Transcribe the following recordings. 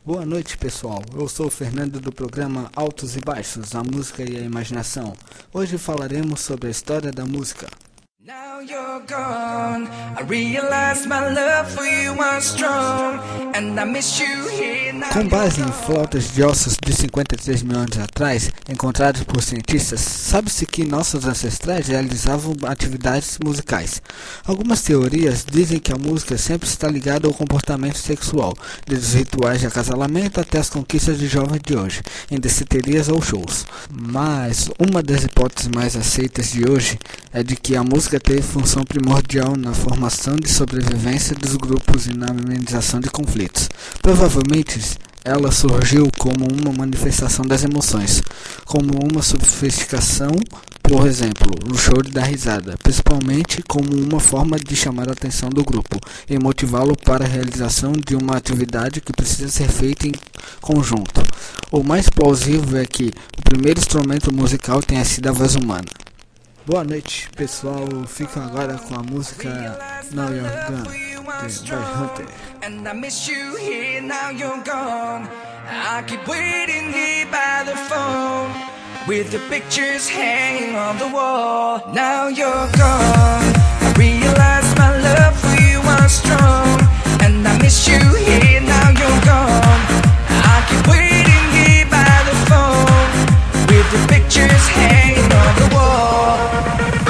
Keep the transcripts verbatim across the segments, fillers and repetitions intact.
Boa noite, pessoal. Eu sou o Fernando do programa Altos e Baixos, a música e a imaginação. Hoje falaremos sobre a história da música. Now you're gone. I realize my love for you was strong, and I miss you here now. Com base em flautas de ossos de cinquenta e três mil anos atrás, encontradas por cientistas, sabe-se que nossos ancestrais realizavam atividades musicais. Algumas teorias dizem que a música sempre está ligada ao comportamento sexual, desde os rituais de acasalamento até as conquistas de jovens de hoje, em danceterias ou shows. Mas uma das hipóteses mais aceitas de hoje é de que a música teve função primordial na formação de sobrevivência dos grupos e na amenização de conflitos. Provavelmente, ela surgiu como uma manifestação das emoções, como uma sofisticação, por exemplo, o show de dar risada, principalmente como uma forma de chamar a atenção do grupo e motivá-lo para a realização de uma atividade que precisa ser feita em conjunto. O mais plausível é que o primeiro instrumento musical tenha sido a voz humana. Boa noite, pessoal. Fico agora com a música Now You're Gone, de Boy Hunter. And I miss you here, now you're gone. I keep waiting here by the phone, with the pictures hanging on the wall. Now you're gone. I realize my love for you was strong, and I miss you here, now you're gone. I keep waiting here by the phone, with the pictures hanging on the wall.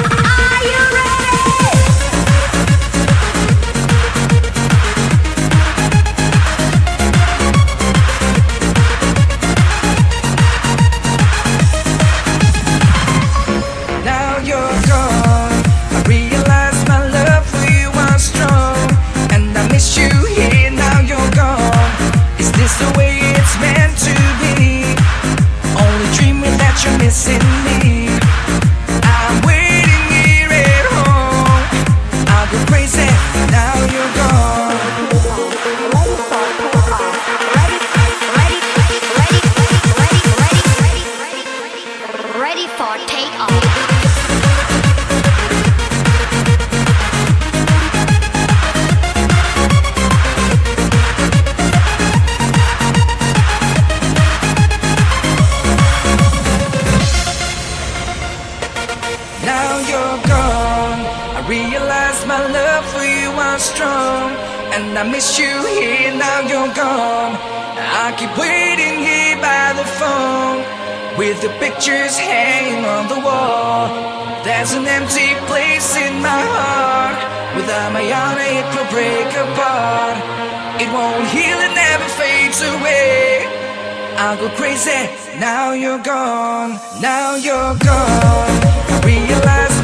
Missing me, I'm waiting here at home. I'll go crazy, now you're gone. Ready, ready, ready, ready, ready, ready, ready, ready for takeoff. Now you're gone. I realize my love for you was strong, and I miss you here, now you're gone. I keep waiting here by the phone, with the pictures hanging on the wall. There's an empty place in my heart, without my honor it will break apart. It won't heal, it never fades away. I'll go crazy, now you're gone. Now you're gone. I realize